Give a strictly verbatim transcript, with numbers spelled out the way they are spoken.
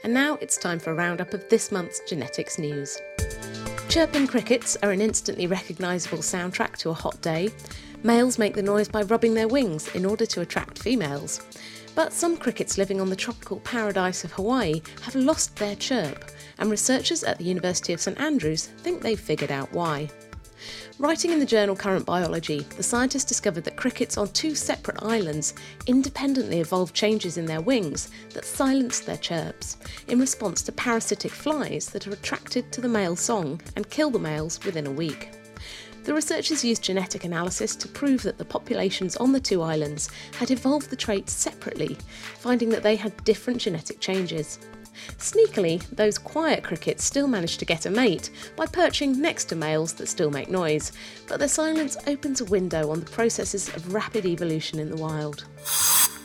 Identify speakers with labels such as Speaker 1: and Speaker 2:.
Speaker 1: And now it's time for a roundup of this month's genetics news. Chirping crickets are an instantly recognisable soundtrack to a hot day. Males make the noise by rubbing their wings in order to attract females. But some crickets living on the tropical paradise of Hawaii have lost their chirp, and researchers at the University of St Andrews think they've figured out why. Writing in the journal Current Biology, the scientists discovered that crickets on two separate islands independently evolved changes in their wings that silenced their chirps in response to parasitic flies that are attracted to the male song and kill the males within a week. The researchers used genetic analysis to prove that the populations on the two islands had evolved the traits separately, finding that they had different genetic changes. Sneakily, those quiet crickets still managed to get a mate by perching next to males that still make noise, but their silence opens a window on the processes of rapid evolution in the wild.